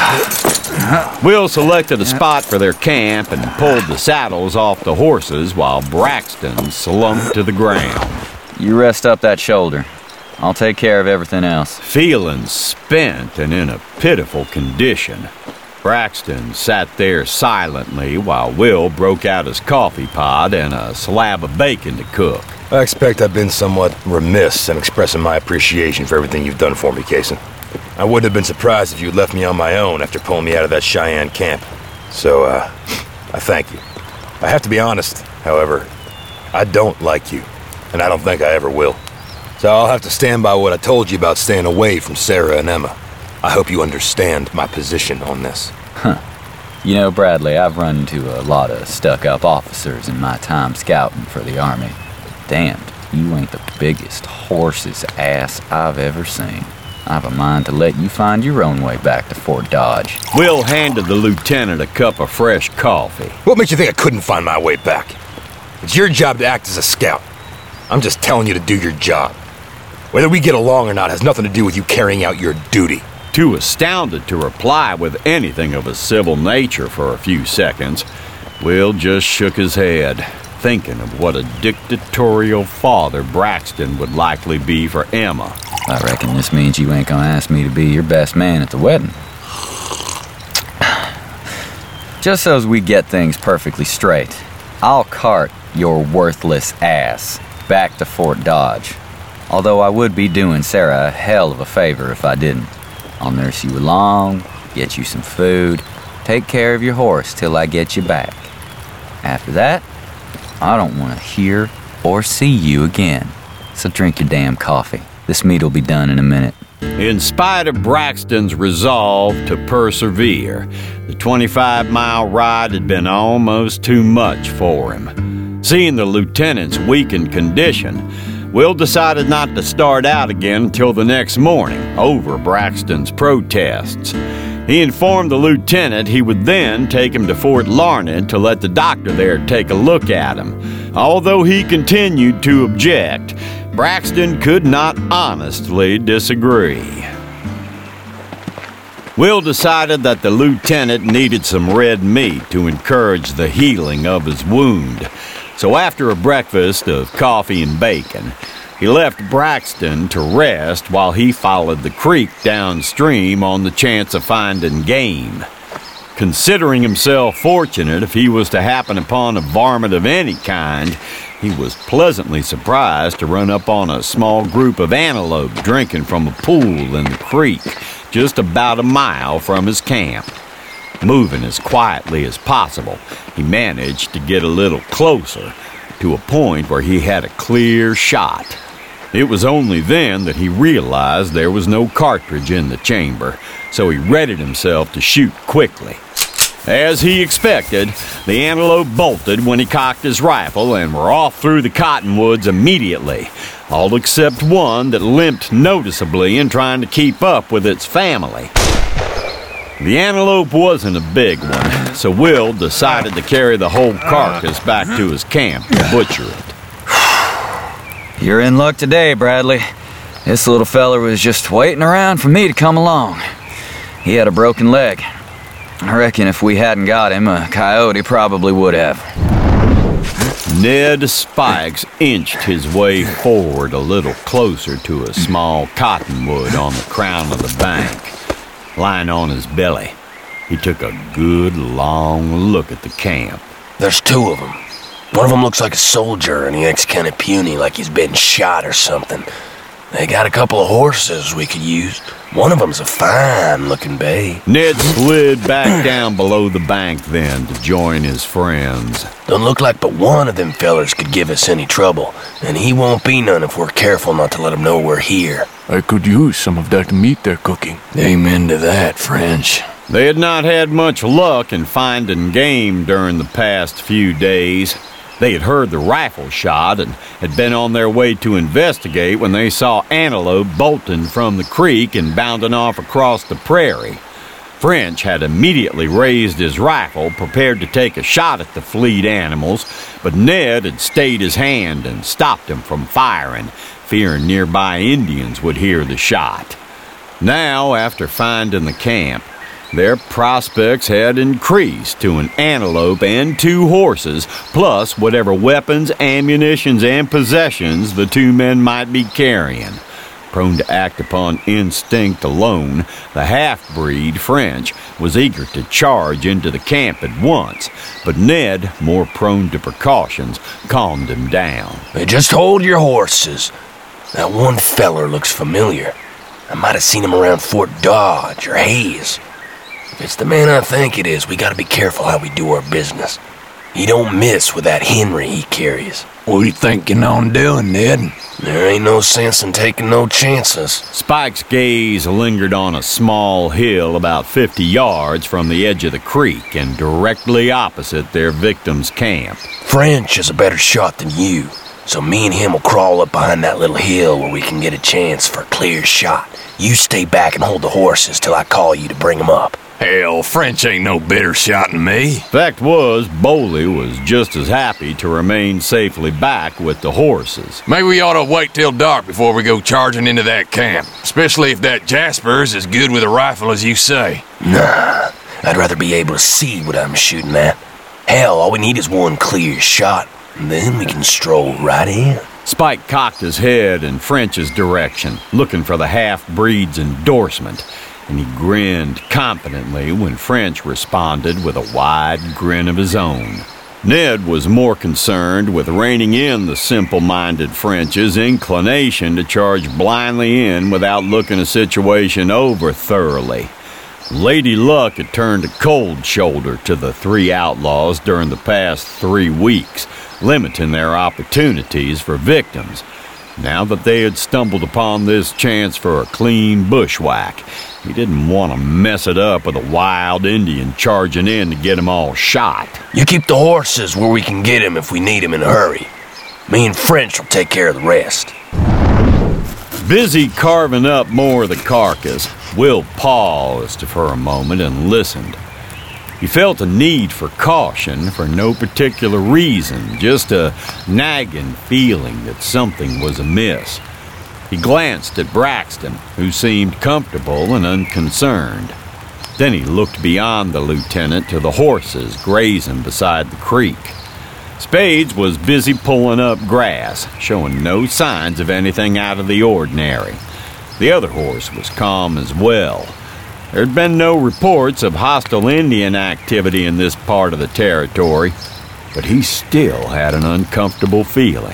Will selected a spot for their camp and pulled the saddles off the horses while Braxton slumped to the ground. You rest up that shoulder. I'll take care of everything else. Feeling spent and in a pitiful condition, Braxton sat there silently while Will broke out his coffee pot and a slab of bacon to cook. I expect I've been somewhat remiss in expressing my appreciation for everything you've done for me, Kaysen. I wouldn't have been surprised if you'd left me on my own after pulling me out of that Cheyenne camp. So, I thank you. I have to be honest, however, I don't like you, and I don't think I ever will. So I'll have to stand by what I told you about staying away from Sarah and Emma. I hope you understand my position on this. You know, Bradley, I've run into a lot of stuck-up officers in my time scouting for the Army. Damned, you ain't the biggest horse's ass I've ever seen. I've a mind to let you find your own way back to Fort Dodge. Will handed the lieutenant a cup of fresh coffee. What makes you think I couldn't find my way back? It's your job to act as a scout. I'm just telling you to do your job. Whether we get along or not has nothing to do with you carrying out your duty. Too astounded to reply with anything of a civil nature for a few seconds, Will just shook his head, thinking of what a dictatorial father Braxton would likely be for Emma. I reckon this means you ain't gonna ask me to be your best man at the wedding. Just so as we get things perfectly straight, I'll cart your worthless ass back to Fort Dodge. Although I would be doing Sarah a hell of a favor if I didn't. I'll nurse you along, get you some food, take care of your horse till I get you back. After that, I don't want to hear or see you again. So drink your damn coffee. This meet'll be done in a minute. In spite of Braxton's resolve to persevere, the 25-mile ride had been almost too much for him. Seeing the lieutenant's weakened condition, Will decided not to start out again until the next morning over Braxton's protests. He informed the lieutenant he would then take him to Fort Larned to let the doctor there take a look at him. Although he continued to object, Braxton could not honestly disagree. Will decided that the lieutenant needed some red meat to encourage the healing of his wound. So after a breakfast of coffee and bacon, he left Braxton to rest while he followed the creek downstream on the chance of finding game. Considering himself fortunate if he was to happen upon a varmint of any kind, he was pleasantly surprised to run up on a small group of antelope drinking from a pool in the creek just about a mile from his camp. Moving as quietly as possible, he managed to get a little closer to a point where he had a clear shot. It was only then that he realized there was no cartridge in the chamber, so he readied himself to shoot quickly. As he expected, the antelope bolted when he cocked his rifle and were off through the cottonwoods immediately, all except one that limped noticeably in trying to keep up with its family. The antelope wasn't a big one, so Will decided to carry the whole carcass back to his camp to butcher it. You're in luck today, Bradley. This little feller was just waiting around for me to come along. He had a broken leg. I reckon if we hadn't got him, a coyote probably would have. Ned Spikes inched his way forward a little closer to a small cottonwood on the crown of the bank. Lying on his belly, he took a good long look at the camp. There's two of them. One of them looks like a soldier, and he acts kind of puny, like he's been shot or something. They got a couple of horses we could use. One of them's a fine-looking bay. Ned slid back down below the bank then to join his friends. Don't look like but one of them fellers could give us any trouble, and he won't be none if we're careful not to let him know we're here. I could use some of that meat they're cooking. Amen to that, French. They had not had much luck in finding game during the past few days. They had heard the rifle shot and had been on their way to investigate when they saw antelope bolting from the creek and bounding off across the prairie. French had immediately raised his rifle, prepared to take a shot at the fleet animals, but Ned had stayed his hand and stopped him from firing, fearing nearby Indians would hear the shot. Now, after finding the camp, their prospects had increased to an antelope and 2 horses, plus whatever weapons, ammunitions, and possessions the 2 men might be carrying. Prone to act upon instinct alone, the half-breed French was eager to charge into the camp at once, but Ned, more prone to precautions, calmed him down. Hey, just hold your horses. That one feller looks familiar. I might have seen him around Fort Dodge or Hayes. If it's the man I think it is, we gotta be careful how we do our business. He don't miss with that Henry he carries. What are you thinking on doing, Ned? There ain't no sense in taking no chances. Spike's gaze lingered on a small hill about 50 yards from the edge of the creek and directly opposite their victim's camp. French is a better shot than you, so me and him will crawl up behind that little hill where we can get a chance for a clear shot. You stay back and hold the horses till I call you to bring them up. Hell, French ain't no better shot than me. Fact was, Boley was just as happy to remain safely back with the horses. Maybe we ought to wait till dark before we go charging into that camp, especially if that Jasper's as good with a rifle as you say. Nah, I'd rather be able to see what I'm shooting at. Hell, all we need is one clear shot, and then we can stroll right in. Spike cocked his head in French's direction, looking for the half-breed's endorsement, and he grinned confidently when French responded with a wide grin of his own. Ned was more concerned with reining in the simple-minded French's inclination to charge blindly in without looking a situation over thoroughly. Lady Luck had turned a cold shoulder to the 3 outlaws during the past 3 weeks, limiting their opportunities for victims. Now that they had stumbled upon this chance for a clean bushwhack, he didn't want to mess it up with a wild Indian charging in to get them all shot. You keep the horses where we can get him if we need him in a hurry. Me and French will take care of the rest. Busy carving up more of the carcass, Will paused for a moment and listened. He felt a need for caution for no particular reason, just a nagging feeling that something was amiss. He glanced at Braxton, who seemed comfortable and unconcerned. Then he looked beyond the lieutenant to the horses grazing beside the creek. Spades was busy pulling up grass, showing no signs of anything out of the ordinary. The other horse was calm as well. There had been no reports of hostile Indian activity in this part of the territory, but he still had an uncomfortable feeling.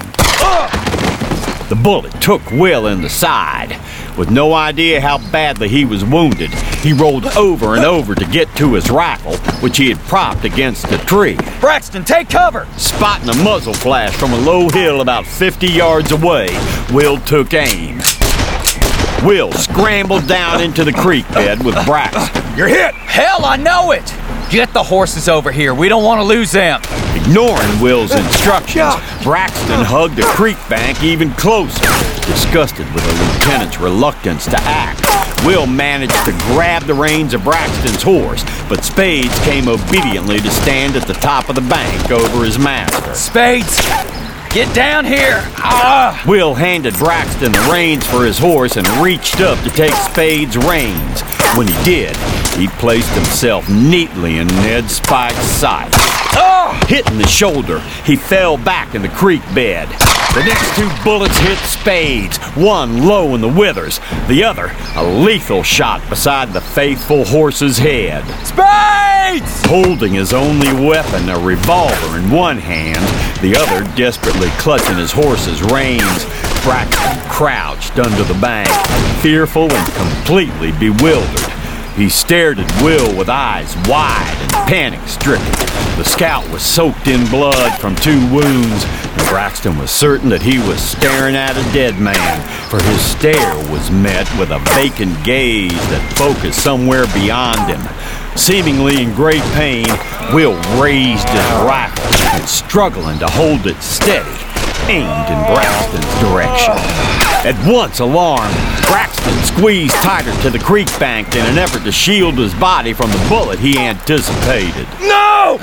The bullet took Will in the side. With no idea how badly he was wounded, he rolled over and over to get to his rifle, which he had propped against a tree. Braxton, take cover! Spotting a muzzle flash from a low hill about 50 yards away, Will took aim. Will scrambled down into the creek bed with Braxton. You're hit! Hell, I know it! Get the horses over here. We don't want to lose them. Ignoring Will's instructions, Braxton hugged the creek bank even closer. Disgusted with the lieutenant's reluctance to act, Will managed to grab the reins of Braxton's horse, but Spades came obediently to stand at the top of the bank over his master. Spades, Get down here! Will handed Braxton the reins for his horse and reached up to take Spade's reins. When he did, he placed himself neatly in Ned Spike's sight. Hitting the shoulder, he fell back in the creek bed. The next two bullets hit Spades, one low in the withers, the other a lethal shot beside the faithful horse's head. Spades! Holding his only weapon, a revolver in one hand, the other desperately clutching his horse's reins, Braxton crouched under the bank, fearful and completely bewildered. He stared at Will with eyes wide and panic-stricken. The scout was soaked in blood from 2 wounds, and Braxton was certain that he was staring at a dead man, for his stare was met with a vacant gaze that focused somewhere beyond him. Seemingly in great pain, Will raised his rifle and, struggling to hold it steady, aimed in Braxton's direction. At once alarmed, Braxton squeezed tighter to the creek bank in an effort to shield his body from the bullet he anticipated. No!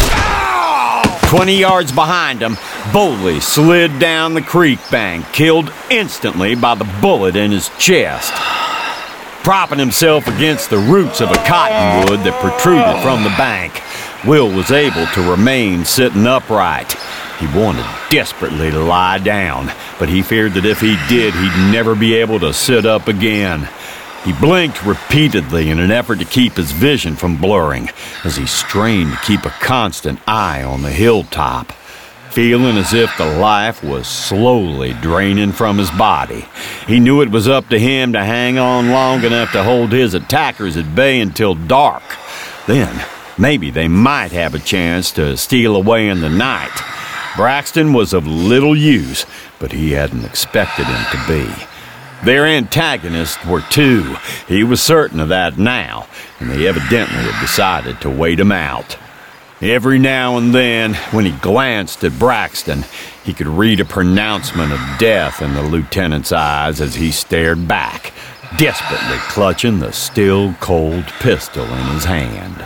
20 yards behind him, Boley slid down the creek bank, killed instantly by the bullet in his chest. Propping himself against the roots of a cottonwood that protruded from the bank, Will was able to remain sitting upright. He wanted desperately to lie down, but he feared that if he did, he'd never be able to sit up again. He blinked repeatedly in an effort to keep his vision from blurring as he strained to keep a constant eye on the hilltop, feeling as if the life was slowly draining from his body. He knew it was up to him to hang on long enough to hold his attackers at bay until dark. Then, maybe they might have a chance to steal away in the night. Braxton was of little use, but he hadn't expected him to be. Their antagonists were 2. He was certain of that now, and they evidently had decided to wait him out. Every now and then, when he glanced at Braxton, he could read a pronouncement of death in the lieutenant's eyes as he stared back, desperately clutching the still cold pistol in his hand.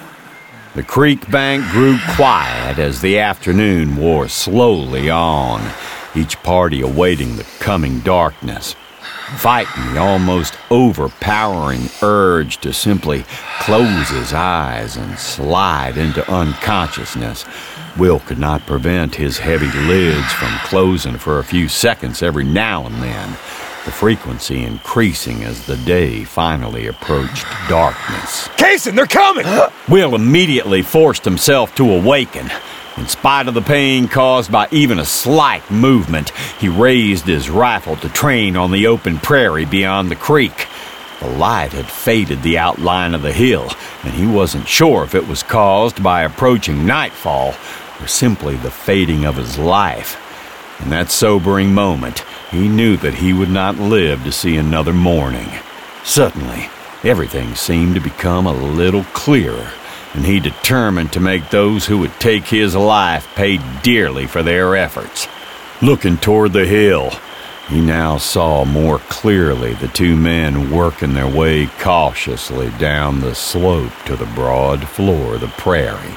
The creek bank grew quiet as the afternoon wore slowly on, each party awaiting the coming darkness. Fighting the almost overpowering urge to simply close his eyes and slide into unconsciousness, Will could not prevent his heavy lids from closing for a few seconds every now and then, the frequency increasing as the day finally approached darkness. Kaysen, they're coming! Will immediately forced himself to awaken. In spite of the pain caused by even a slight movement, he raised his rifle to train on the open prairie beyond the creek. The light had faded the outline of the hill, and he wasn't sure if it was caused by approaching nightfall or simply the fading of his life. In that sobering moment, he knew that he would not live to see another morning. Suddenly, everything seemed to become a little clearer, and he determined to make those who would take his life pay dearly for their efforts. Looking toward the hill, he now saw more clearly the 2 men working their way cautiously down the slope to the broad floor of the prairie.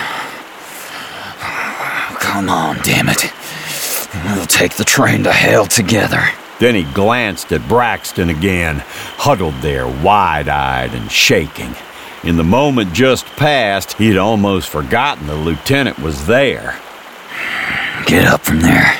Come on, damn it. We'll take the train to hell together. Then he glanced at Braxton again, huddled there wide-eyed and shaking. In the moment just past, he'd almost forgotten the lieutenant was there. Get up from there.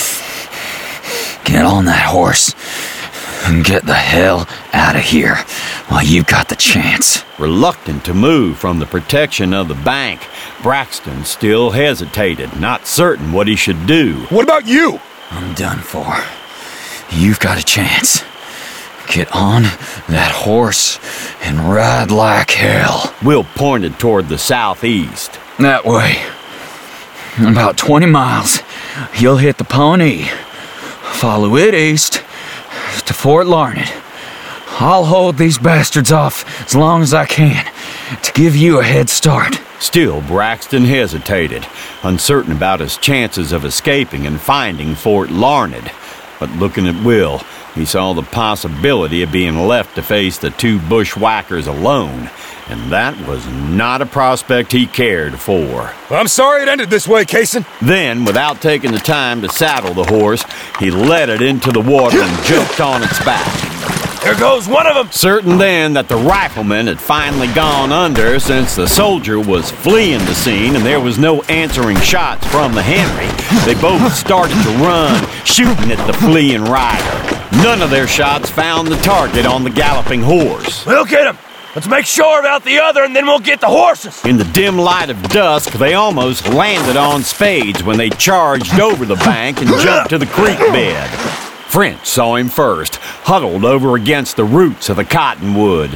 Get on that horse and get the hell out of here while you've got the chance. Reluctant to move from the protection of the bank, Braxton still hesitated, not certain what he should do. What about you? I'm done for. You've got a chance. Get on that horse and ride like hell. Will pointed toward the southeast. That way. About 20 miles, you'll hit the Pawnee. Follow it east to Fort Larned. I'll hold these bastards off as long as I can to give you a head start. Still, Braxton hesitated, uncertain about his chances of escaping and finding Fort Larned. But looking at Will, he saw the possibility of being left to face the two bushwhackers alone, and that was not a prospect he cared for. I'm sorry it ended this way, Kaysen. Then, without taking the time to saddle the horse, he led it into the water and jumped on its back. There goes one of them! Certain then that the rifleman had finally gone under since the soldier was fleeing the scene and there was no answering shots from the Henry, they both started to run, shooting at the fleeing rider. None of their shots found the target on the galloping horse. We'll get him! Let's make sure about the other and then we'll get the horses! In the dim light of dusk, they almost landed on Spades when they charged over the bank and jumped to the creek bed. French saw him first, huddled over against the roots of the cottonwood.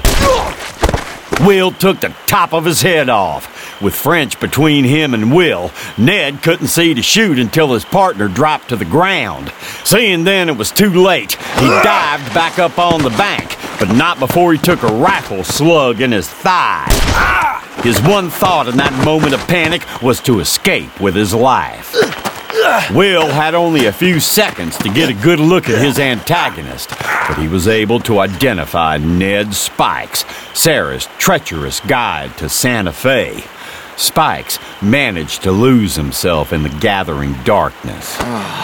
Will took the top of his head off. With French between him and Will, Ned couldn't see to shoot until his partner dropped to the ground. Seeing then it was too late, he dived back up on the bank, but not before he took a rifle slug in his thigh. His one thought in that moment of panic was to escape with his life. Will had only a few seconds to get a good look at his antagonist, but he was able to identify Ned Spikes, Sarah's treacherous guide to Santa Fe. Spikes managed to lose himself in the gathering darkness.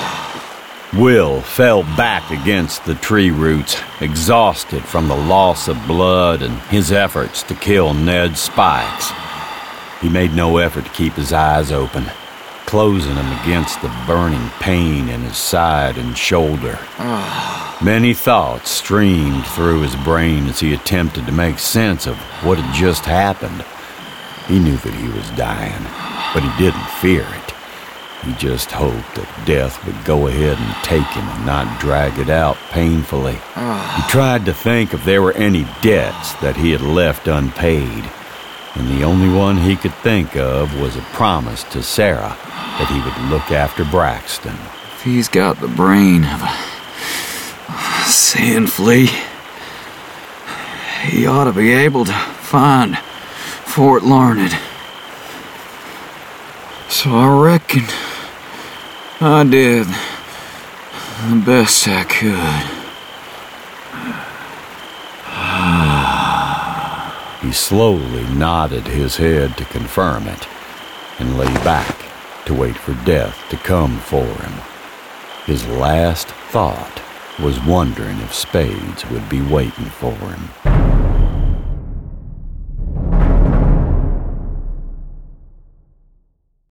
Will fell back against the tree roots, exhausted from the loss of blood and his efforts to kill Ned Spikes. He made no effort to keep his eyes open, closing them against the burning pain in his side and shoulder. Many thoughts streamed through his brain as he attempted to make sense of what had just happened. He knew that he was dying, but he didn't fear it. He just hoped that death would go ahead and take him and not drag it out painfully. He tried to think if there were any debts that he had left unpaid, and the only one he could think of was a promise to Sarah that he would look after Braxton. If he's got the brain of a sand flea, he ought to be able to find Fort Larned. So I reckon I did the best I could. He slowly nodded his head to confirm it, and lay back to wait for death to come for him. His last thought was wondering if Spades would be waiting for him.